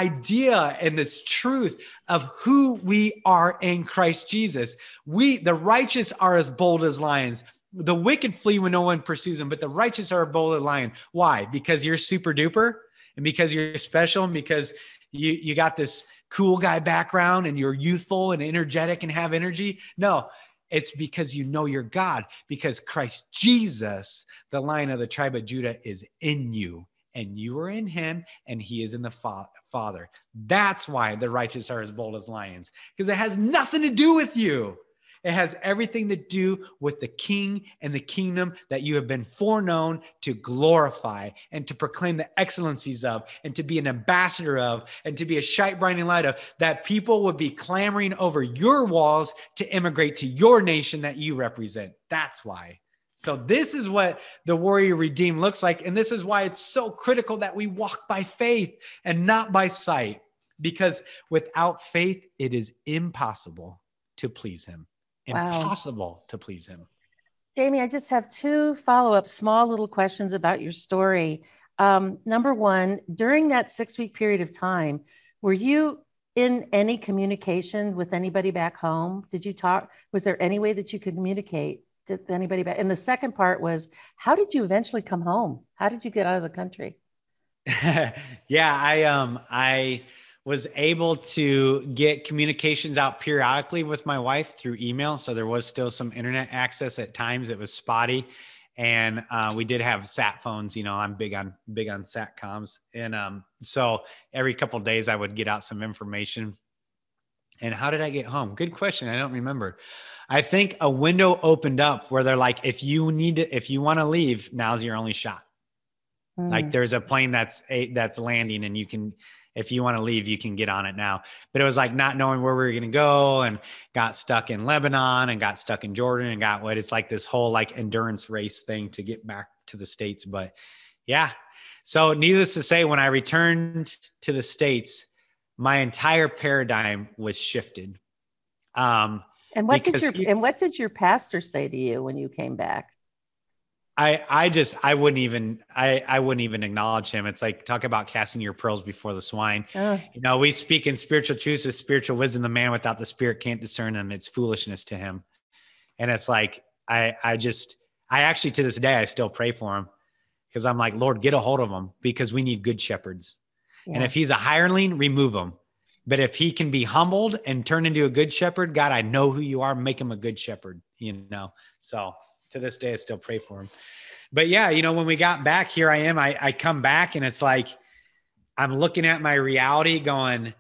idea and this truth of who we are in Christ Jesus. We, the righteous, are as bold as lions. The wicked flee when no one pursues them, but the righteous are bold as a lion. Why? Because you're super duper and because you're special and because you, you got this cool guy background and you're youthful and energetic and have energy? No, it's because you know your God, because Christ Jesus, the Lion of the tribe of Judah, is in you and you are in him and he is in the fa- Father. That's why the righteous are as bold as lions, because it has nothing to do with you. It has everything to do with the king and the kingdom that you have been foreknown to glorify and to proclaim the excellencies of and to be an ambassador of and to be a shite brining light of, that people would be clamoring over your walls to immigrate to your nation that you represent. That's why. So this is what the warrior redeemed looks like. And this is why it's so critical that we walk by faith and not by sight, because without faith, it is impossible to please him. Wow. Impossible to please him. Jamie, I just have two follow-up small little questions about your story. Um, number one, during that six-week period of time, were you in any communication with anybody back home? Did you talk? Was there any way that you could communicate to anybody back? And the second part was, how did you eventually come home? How did you get out of the country? yeah, I um I was able to get communications out periodically with my wife through email. So there was still some internet access at times. It was spotty. And uh, we did have sat phones. You know, I'm big on big on sat comms, and um, so every couple of days I would get out some information. And how did I get home? Good question. I don't remember. I think a window opened up where they're like, if you need to, if you want to leave, now's your only shot. Mm. Like there's a plane that's a, that's landing, and you can, if you want to leave, you can get on it now. But it was like not knowing where we were going to go, and got stuck in Lebanon and got stuck in Jordan and got what it's like this whole like endurance race thing to get back to the States. But yeah. So needless to say, when I returned to the States, my entire paradigm was shifted. Um, and what did your, he, and what did your pastor say to you when you came back? I, I just, I wouldn't even, I, I wouldn't even acknowledge him. It's like, talk about casting your pearls before the swine. Oh. You know, we speak in spiritual truths with spiritual wisdom. The man without the spirit can't discern them. It's foolishness to him. And it's like, I, I just, I actually, to this day, I still pray for him, because I'm like, Lord, get a hold of him, because we need good shepherds. Yeah. And if he's a hireling, remove him. But if he can be humbled and turn into a good shepherd, God, I know who you are. Make him a good shepherd, you know? So to this day, I still pray for him. But yeah, you know, when we got back, here I am, I, I come back, and it's like, I'm looking at my reality going,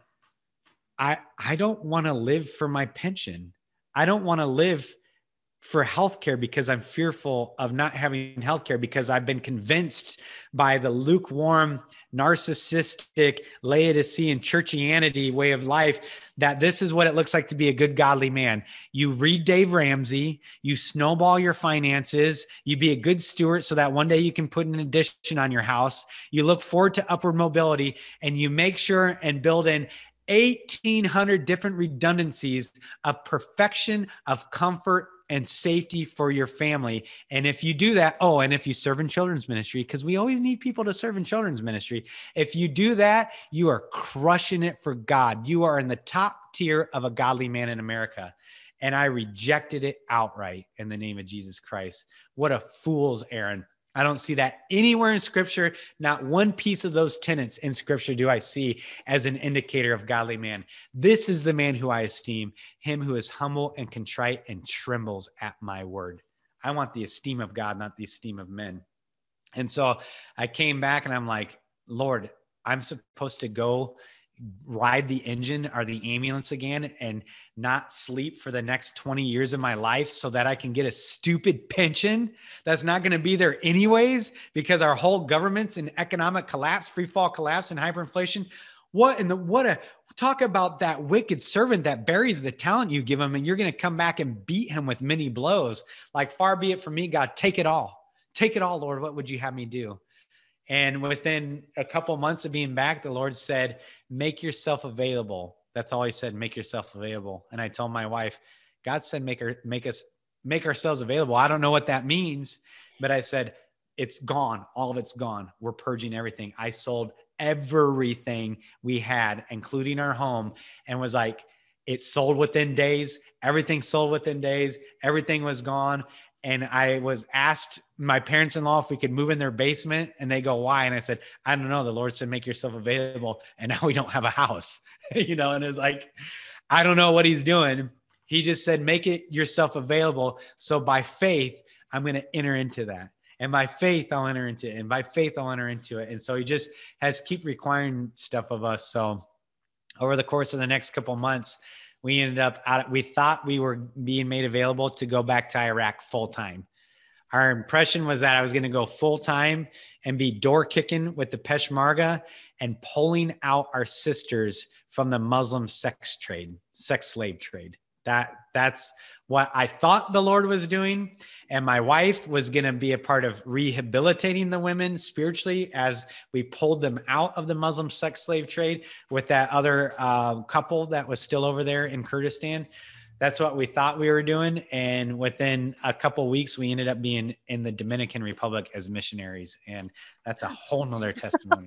I, I don't want to live for my pension. I don't want to live for healthcare because I'm fearful of not having healthcare, because I've been convinced by the lukewarm, narcissistic, Laodicean churchianity way of life that this is what it looks like to be a good, godly man. You read Dave Ramsey, you snowball your finances, you be a good steward so that one day you can put an addition on your house. You look forward to upward mobility, and you make sure and build in eighteen hundred different redundancies of perfection, of comfort, and safety for your family. And if you do that, oh, and if you serve in children's ministry, because we always need people to serve in children's ministry. If you do that, you are crushing it for God. You are in the top tier of a godly man in America. And I rejected it outright in the name of Jesus Christ. What a fool's errand. I don't see that anywhere in scripture. Not one piece of those tenets in scripture do I see as an indicator of godly man. This is the man who I esteem, him who is humble and contrite and trembles at my word. I want the esteem of God, not the esteem of men. And so I came back, and I'm like, Lord, I'm supposed to go ride the engine or the ambulance again and not sleep for the next twenty years of my life so that I can get a stupid pension that's not going to be there anyways, because our whole government's in economic collapse, free fall collapse, and hyperinflation. What in the, what a, talk about that wicked servant that buries the talent you give him, and you're going to come back and beat him with many blows. Like, far be it from me, God, take it all. Take it all, Lord. What would you have me do? And within a couple months of being back, the Lord said, make yourself available. That's all he said, make yourself available. And I told my wife, God said, make her, make us, make ourselves available. I don't know what that means, but I said, it's gone. All of it's gone. We're purging everything. I sold everything we had, including our home, and was like, it sold within days. Everything sold within days. Everything was gone. And I was asked my parents-in-law if we could move in their basement, and they go, why? And I said, I don't know. The Lord said, make yourself available. And now we don't have a house, you know? And it's like, I don't know what he's doing. He just said, make it yourself available. So by faith, I'm going to enter into that. And by faith, I'll enter into it. And by faith, I'll enter into it. And so he just has keep requiring stuff of us. So over the course of the next couple of months, we ended up out, we thought we were being made available to go back to Iraq full time. Our impression was that I was going to go full time and be door kicking with the Peshmerga and pulling out our sisters from the Muslim sex trade, sex slave trade. That that's what I thought the Lord was doing. And my wife was going to be a part of rehabilitating the women spiritually as we pulled them out of the Muslim sex slave trade with that other uh, couple that was still over there in Kurdistan. That's what we thought we were doing. And within a couple of weeks, we ended up being in the Dominican Republic as missionaries. And that's a whole nother testimony.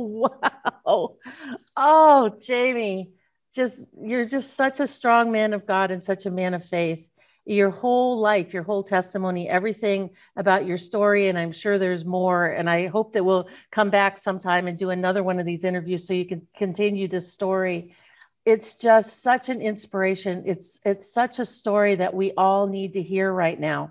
Wow. Oh, Jamie, just, you're just such a strong man of God and such a man of faith. Your whole life, your whole testimony, everything about your story. And I'm sure there's more. And I hope that we'll come back sometime and do another one of these interviews so you can continue this story. It's just such an inspiration. It's, it's such a story that we all need to hear right now.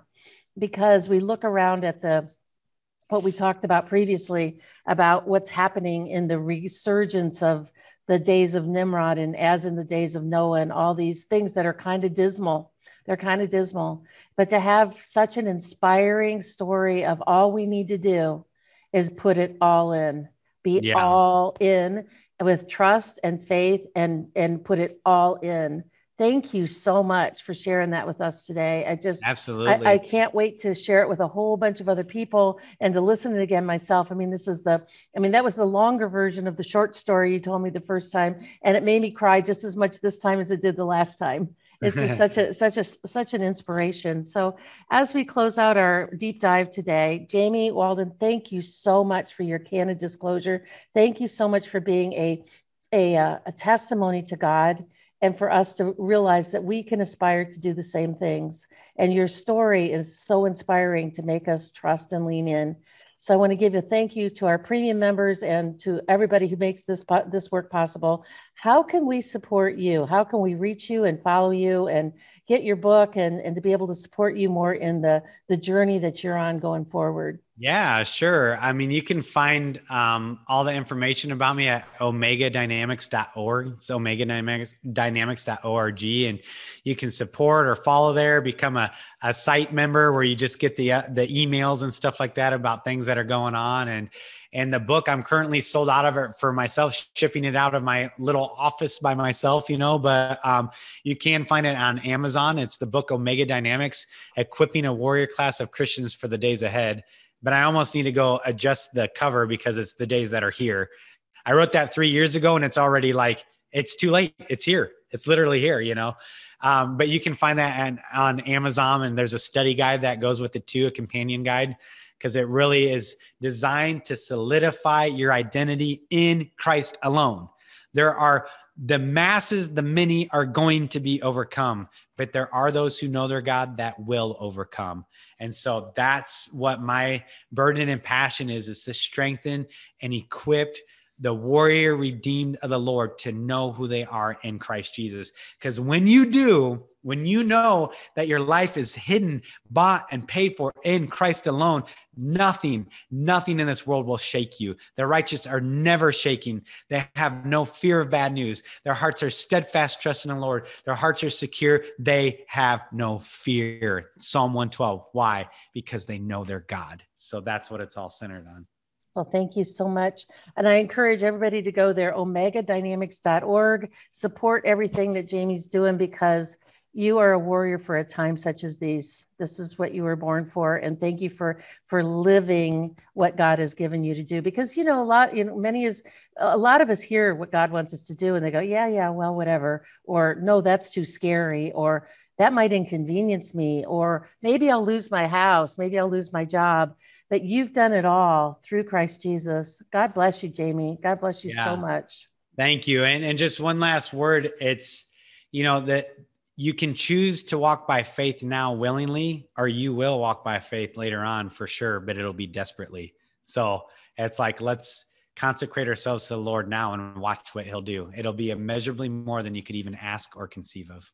because we look around at the what we talked about previously about what's happening in the resurgence of the days of Nimrod and as in the days of Noah and all these things that are kind of dismal. They're kind of dismal. But to have such an inspiring story of all we need to do is put it all in, be Yeah. all in with trust and faith and, and put it all in. Thank you so much for sharing that with us today. I just, Absolutely. I, I can't wait to share it with a whole bunch of other people and to listen to it again myself. I mean, this is the, I mean, that was the longer version of the short story you told me the first time, and it made me cry just as much this time as it did the last time. It's just such a, such a, such an inspiration. So as we close out our deep dive today, Jamie Walden, thank you so much for your candid disclosure. Thank you so much for being a, a, a testimony to God, and for us to realize that we can aspire to do the same things. And your story is so inspiring to make us trust and lean in. So I want to give a thank you to our premium members and to everybody who makes this, this work possible. How can we support you? How can we reach you and follow you and get your book and, and to be able to support you more in the, the journey that you're on going forward? Yeah, sure. I mean, you can find um, all the information about me at omega dynamics dot org. It's omega dynamics dot org. And you can support or follow there, become a, a site member where you just get the uh, the emails and stuff like that about things that are going on. And and the book, I'm currently sold out of it for myself, shipping it out of my little office by myself, you know, but um, you can find it on Amazon. It's the book Omega Dynamics, Equipping a Warrior Class of Christians for the Days Ahead. But I almost need to go adjust the cover because it's the days that are here. I wrote that three years ago and it's already like, it's too late. It's here. It's literally here, you know? Um, but you can find that on, on Amazon, and there's a study guide that goes with it too, a companion guide, because it really is designed to solidify your identity in Christ alone. There are the masses, the many are going to be overcome, but there are those who know their God that will overcome. And so that's what my burden and passion is, is to strengthen and equip the warrior redeemed of the Lord to know who they are in Christ Jesus. Because when you do, when you know that your life is hidden, bought, and paid for in Christ alone, nothing, nothing in this world will shake you. The righteous are never shaking. They have no fear of bad news. Their hearts are steadfast, trusting in the Lord. Their hearts are secure. They have no fear. Psalm one twelve. Why? Because they know their God. So that's what it's all centered on. Well, thank you so much. And I encourage everybody to go there, omega dynamics dot org, support everything that Jamie's doing, because you are a warrior for a time such as these. This is what you were born for. And thank you for, for living what God has given you to do. Because, you know, a lot, you know, many is, a lot of us hear what God wants us to do and they go, yeah, yeah, well, whatever. Or no, that's too scary. Or that might inconvenience me. Or maybe I'll lose my house. Maybe I'll lose my job. But you've done it all through Christ Jesus. God bless you, Jamie. God bless you yeah. so much. Thank you. And, and just one last word. It's, you know, that you can choose to walk by faith now willingly, or you will walk by faith later on for sure, but it'll be desperately. So it's like, let's consecrate ourselves to the Lord now and watch what he'll do. It'll be immeasurably more than you could even ask or conceive of.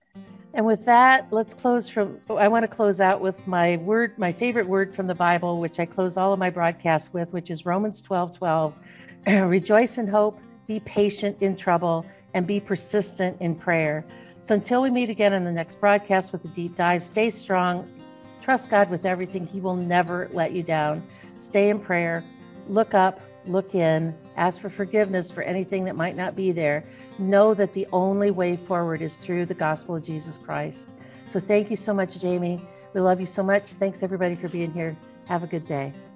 And with that, let's close from, I want to close out with my word, my favorite word from the Bible, which I close all of my broadcasts with, which is Romans twelve twelve. Rejoice in hope, be patient in trouble, and be persistent in prayer. So until we meet again in the next broadcast with a deep dive, stay strong, trust God with everything. He will never let you down. Stay in prayer, look up, look in, ask for forgiveness for anything that might not be there. Know that the only way forward is through the gospel of Jesus Christ. So thank you so much, Jamie. We love you so much. Thanks everybody for being here. Have a good day.